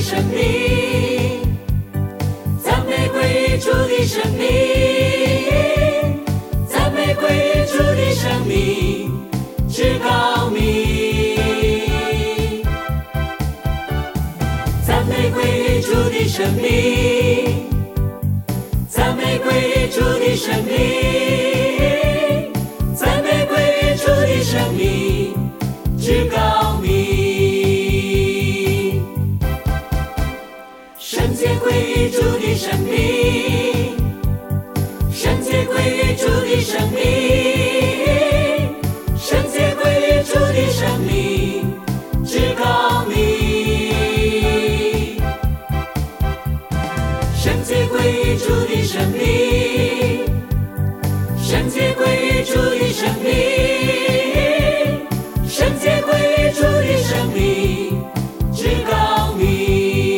生命，赞美归于主的生命，赞美归于主的生命至高名，赞美归于主的生命，赞美归于主的生命，赞美归于主的生命至高名。圣洁归于主的生命，圣洁归于主的生命，圣洁归于主的生命至高名，圣洁归于主的生命，圣洁归于主的生命，圣洁归于主的生命至高名。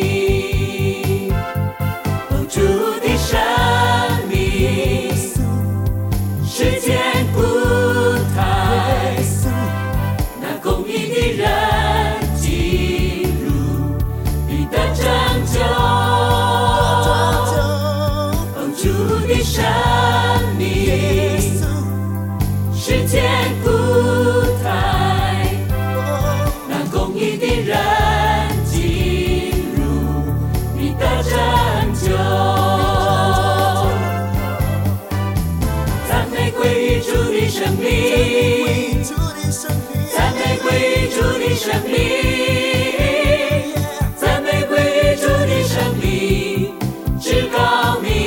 哦，主的生命是坚固台，那公义的人进入你的拯救。哦，主的生命是坚固台，那公义的人进入你的拯救。赞美归于主的生命，赞美归于主的生命，赞美归于主的生命至高名，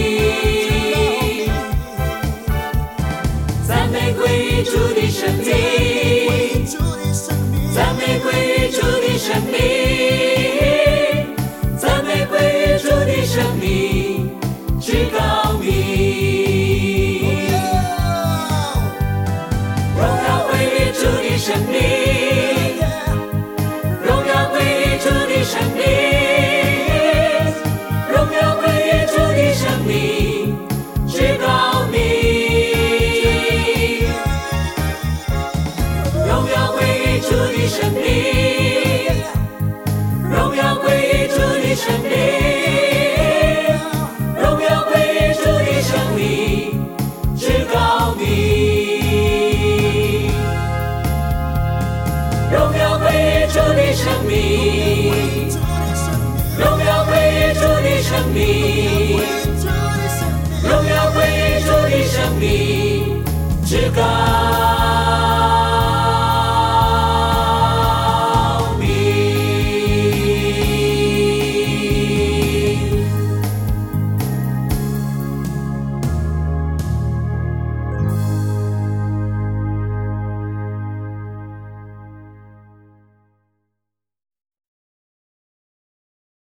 赞美归于主的生命，赞美归于主的生命，赞美归于主的生命至高名。荣耀归于主的生命，荣耀归于主的生命，荣耀归于主的生命至高名，荣耀归于主的生命，荣耀归于主的生命，荣耀归于主的生命至高名，荣耀归于主的生命，荣耀归于主的生命。